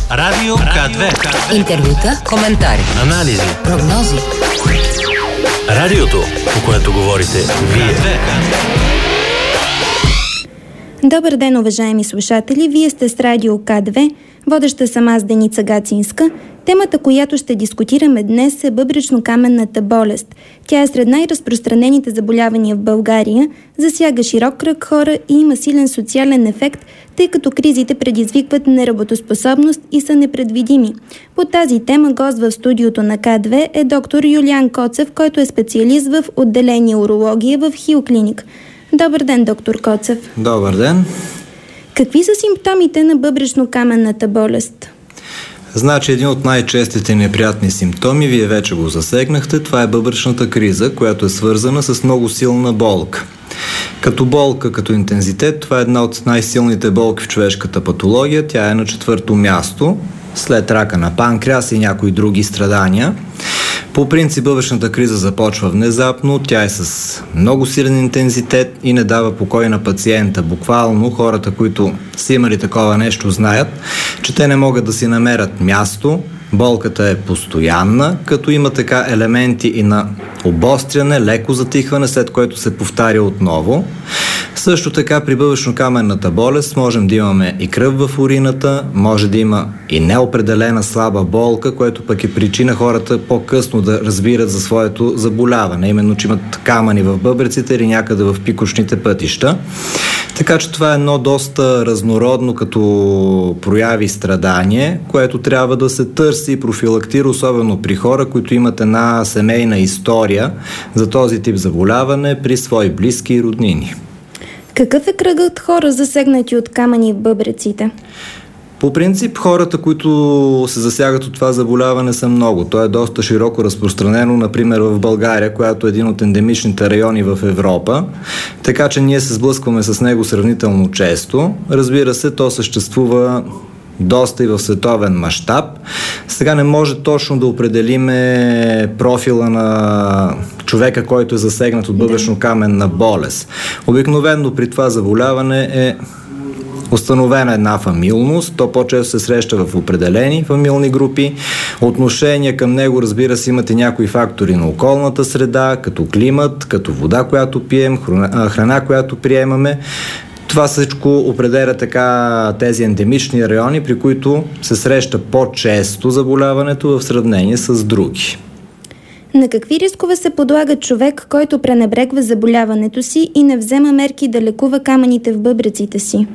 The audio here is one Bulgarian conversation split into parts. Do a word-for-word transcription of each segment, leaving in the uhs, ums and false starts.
Радио К две. Интервюта, коментари, анализи, прогнози. Радиото, по което говорите вие. Добър ден, уважаеми слушатели! Вие сте с Радио К две. Водеща съм аз, Деница Гацинска. Темата, която ще дискутираме днес, е бъбречно-каменната болест. Тя е сред най-разпространените заболявания в България, засяга широк кръг хора и има силен социален ефект, тъй като кризите предизвикват неработоспособност и са непредвидими. По тази тема гост в студиото на К две е доктор Юлиан Коцев, който е специалист в отделение урология в Хилклиник. Добър ден, доктор Коцев. Добър ден. Какви са симптомите на бъбречно-каменната болест? Значи един от най-честите неприятни симптоми, вие вече го засегнахте, това е бъбречната криза, която е свързана с много силна болка. Като болка, като интензитет, това е една от най-силните болки в човешката патология, тя е на четвърто място, след рака на панкреас и някои други страдания. По принцип бъбречната криза започва внезапно, тя е с много силен интензитет и не дава покой на пациента. Буквално хората, които са имали такова нещо, знаят, че те не могат да си намерят място. Болката е постоянна, като има така елементи и на обостряне, леко затихване, след което се повтаря отново. Също така при бъбречно-каменната болест можем да имаме и кръв в урината, може да има и неопределена слаба болка, което пък е причина хората по-късно да разбират за своето заболяване, именно че имат камъни в бъбреците или някъде в пикочните пътища. Така че това е едно доста разнородно като прояви страдание, което трябва да се търси и профилактира, особено при хора, които имат една семейна история за този тип заболяване при свои близки и роднини. Какъв е кръгът хора, засегнати от камъни в бъбреците? По принцип, хората, които се засягат от това заболяване, са много. То е доста широко разпространено, например в България, която е един от ендемичните райони в Европа. Така че ние се сблъскваме с него сравнително често. Разбира се, то съществува доста и в световен мащаб. Сега не може точно да определиме профила на човека, който е засегнат от бъбречно-каменна болест. Обикновено при това заболяване е установена една фамилност, то по-често се среща в определени фамилни групи. Отношение към него, разбира се, имат и някои фактори на околната среда, като климат, като вода, която пием, храна, която приемаме. Това всичко определя така тези ендемични райони, при които се среща по-често заболяването в сравнение с други. На какви рискове се подлага човек, който пренебрегва заболяването си и не взема мерки да лекува камъните в бъбреците си?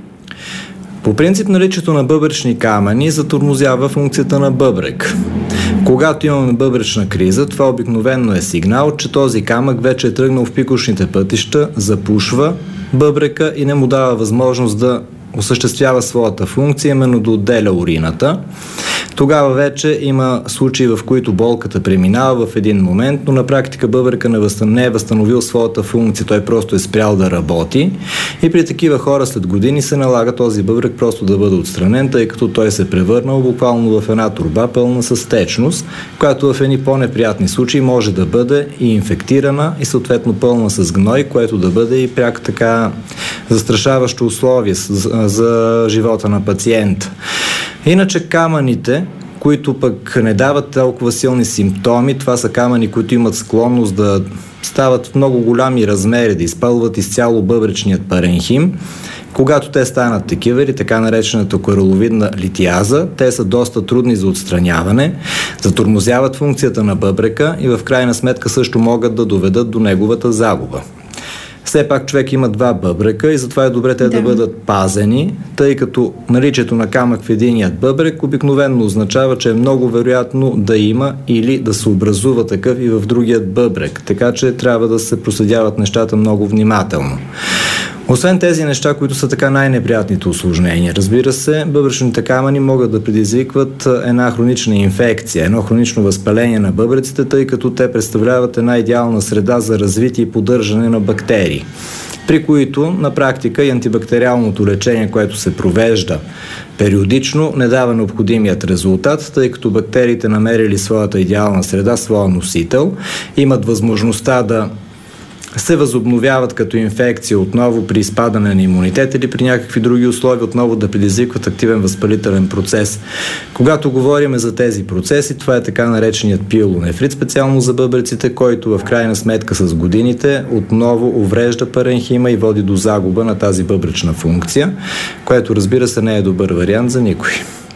По принцип, наличието на бъбречни камъни затормозява функцията на бъбрек. Когато имаме бъбречна криза, това обикновено е сигнал, че този камък вече е тръгнал в пикочните пътища, запушва бъбрека и не му дава възможност да осъществява своята функция, именно да отделя урината. Тогава вече има случаи, в които болката преминава в един момент, но на практика бъбрека не, възстан... не е възстановил своята функция, той просто е спрял да работи. И при такива хора след години се налага този бъбрек просто да бъде отстранен, тъй като той се е превърнал буквално в една торба пълна с течност, която в едни по-неприятни случаи може да бъде и инфектирана и съответно пълна с гной, което да бъде и пряк така застрашаващо условие за, за живота на пациента. Иначе камъните, които пък не дават толкова силни симптоми, това са камъни, които имат склонност да стават в много голями размери, да изпълват изцяло бъбречният паренхим. Когато те станат такива или така наречената кораловидна литиаза, те са доста трудни за отстраняване, затормозяват функцията на бъбрека и в крайна сметка също могат да доведат до неговата загуба. Все пак човек има два бъбрека и затова е добре те да, да бъдат пазени, тъй като наличието на камък в единият бъбрек обикновено означава, че е много вероятно да има или да се образува такъв и в другият бъбрек. Така че трябва да се проследяват нещата много внимателно. Освен тези неща, които са така най-неприятните усложнения, разбира се, бъбречните камъни могат да предизвикват една хронична инфекция, едно хронично възпаление на бъбреците, тъй като те представляват една идеална среда за развитие и поддържане на бактерии, при които на практика и антибактериалното лечение, което се провежда периодично, не дава необходимият резултат, тъй като бактериите, намерили своята идеална среда, своя носител, имат възможността да се възобновяват като инфекция отново при изпадане на имунитет или при някакви други условия отново да предизвикват активен възпалителен процес. Когато говорим за тези процеси, това е така нареченият пиелонефрит, специално за бъбреците, който в крайна сметка с годините отново уврежда паренхима и води до загуба на тази бъбречна функция, което разбира се не е добър вариант за никой.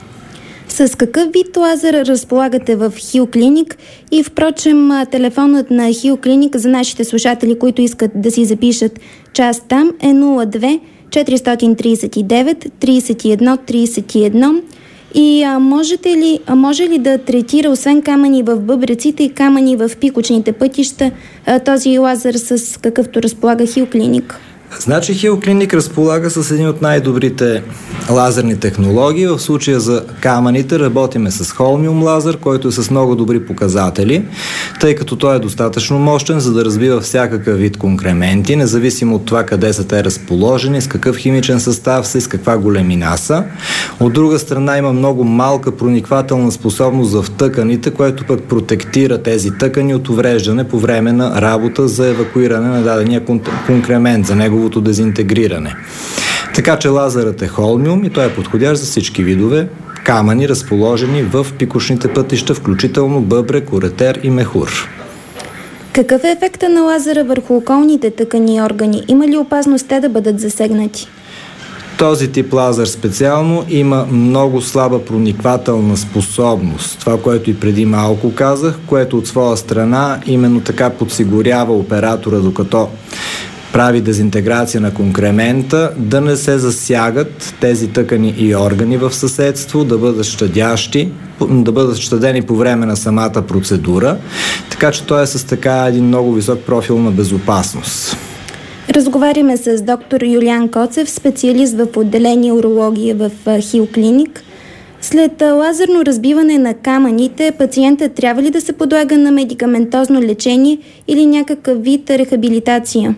С какъв вид лазер разполагате в Хил Клиник? И впрочем, телефонът на Хил Клиник за нашите слушатели, които искат да си запишат част там, е нула две четиристотин тридесет и девет тридесет и едно тридесет и едно. И а, можете ли, а може ли да третира, освен камъни в бъбреците и камъни в пикочните пътища, а, този лазер с какъвто разполага Хил Клиник? Значи Хил Клиник разполага с един от най-добрите лазерни технологии. В случая за камъните работиме с холмиум лазер, който е с много добри показатели, тъй като той е достатъчно мощен, за да разбива всякакъв вид конкременти, независимо от това къде са те разположени, с какъв химичен състав са и с каква големина са. От друга страна има много малка прониквателна способност в тъканите, което пък протектира тези тъкани от увреждане по време на работа за евакуиране на дадения конкремент, за неговото дезинтегриране. Така че лазерът е холмиум и той е подходящ за всички видове камъни, разположени в пикочните пътища, включително бъбрек, уретер и мехур. Какъв е ефектът на лазера върху околните тъкани и органи? Има ли опасност те да бъдат засегнати? Този тип лазер специално има много слаба прониквателна способност. Това, което и преди малко казах, което от своя страна именно така подсигурява оператора, докато прави дезинтеграция на конкремента, да не се засягат тези тъкани и органи в съседство, да бъдат щадящи, да бъдат щадени по време на самата процедура, така че той е с така един много висок профил на безопасност. Разговаряме с доктор Юлиан Коцев, специалист в отделение урология в Хил Клиник. След лазерно разбиване на камъните, пациентът трябва ли да се подлага на медикаментозно лечение или някакъв вид рехабилитация?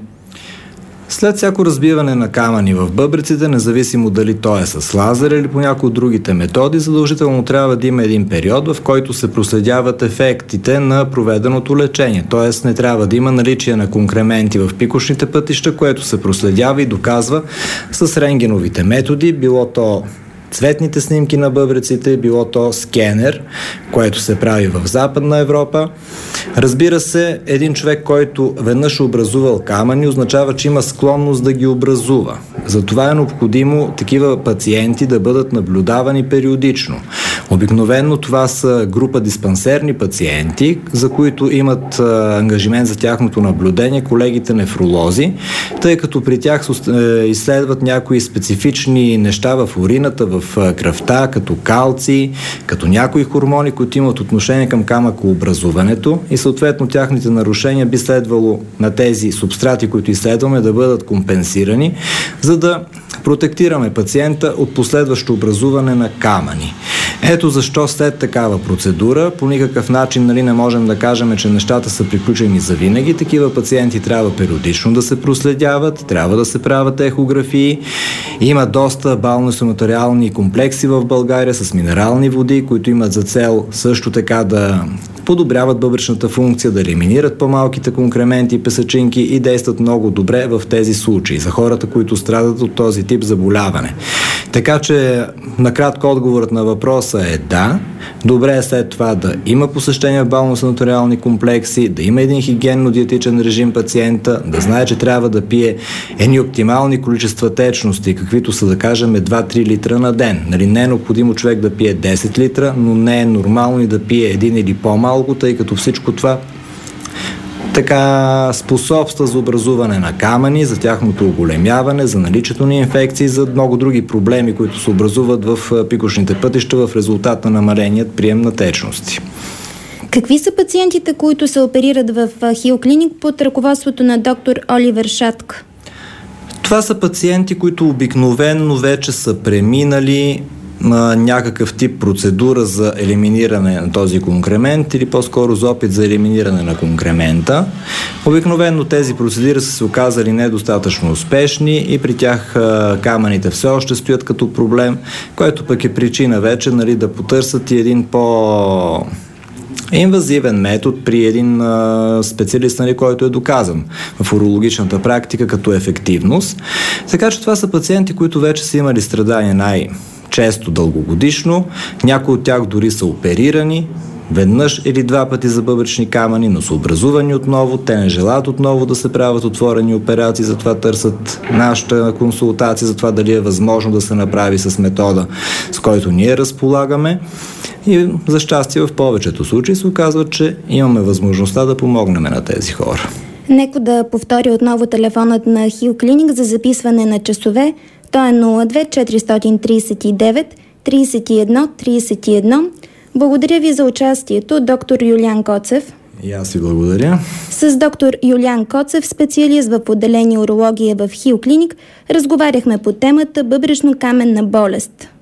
След всяко разбиване на камъни в бъбреците, независимо дали то е с лазер или по някои от другите методи, задължително трябва да има един период, в който се проследяват ефектите на проведеното лечение. Т.е. не трябва да има наличие на конкременти в пикочните пътища, което се проследява и доказва с рентгеновите методи, било то цветните снимки на бъбреците, било то скенер, което се прави в Западна Европа. Разбира се, един човек, който веднъж образувал камъни, означава, че има склонност да ги образува. Затова е необходимо такива пациенти да бъдат наблюдавани периодично. Обикновено това са група диспансерни пациенти, за които имат а, ангажимент за тяхното наблюдение колегите нефролози, тъй като при тях изследват някои специфични неща в урината, в кръвта, като калци, като някои хормони, които имат отношение към камъкообразуването и съответно тяхните нарушения би следвало на тези субстрати, които изследваме, да бъдат компенсирани, за да протектираме пациента от последващо образуване на камъни. Ето защо след такава процедура по никакъв начин нали, не можем да кажем, че нещата са приключени за винаги. Такива пациенти трябва периодично да се проследяват, трябва да се правят ехографии. Има доста балнеонаториални комплекси в България с минерални води, които имат за цел също така да подобряват бъбречната функция, да елиминират по-малките конкременти и песъчинки и действат много добре в тези случаи за хората, които страдат от този тип заболяване. Така че, накратко отговорът на въпроса е да. Добре е след това да има посещение в балнеонаториални комплекси, да има един хигиенно-диетичен режим пациента, да знае, че трябва да пие едни оптимални количества течности, каквито са, да кажем, два-три литра на ден. Нали, не е необходимо човек да пие десет литра, но не е нормално и да пие един или по-малко, тъй като всичко това така способства за образуване на камъни, за тяхното оголемяване, за наличието на инфекции, за много други проблеми, които се образуват в пикочните пътища в резултат на намаленият прием на течности. Какви са пациентите, които се оперират в Хил Клиник под ръководството на доктор Оливер Шатк? Това са пациенти, които обикновенно вече са преминали на някакъв тип процедура за елиминиране на този конкремент или по-скоро за опит за елиминиране на конкремента. Обикновено тези процедури са се оказали недостатъчно успешни и при тях а, камъните все още стоят като проблем, което пък е причина вече нали, да потърсят и един по инвазивен метод при един а, специалист, нали, който е доказан в урологичната практика като ефективност. Така че това са пациенти, които вече са имали страдания най-често дългогодишно, някои от тях дори са оперирани веднъж или два пъти за бъбречни камъни, но са образувани отново, те не желаят отново да се правят отворени операции, затова търсят нашата консултация за това дали е възможно да се направи с метода, с който ние разполагаме. И за щастие в повечето случаи се оказва, че имаме възможността да помогнем на тези хора. Нека да повтори отново телефонът на Хил Клиник за записване на часове. То е нула две четиристотин тридесет и девет тридесет и едно тридесет и едно. Благодаря ви за участието, доктор Юлиан Коцев. И аз ви благодаря. С доктор Юлиан Коцев, специалист в отделение урология в Хил Клиник, разговаряхме по темата бъбречно-каменна болест.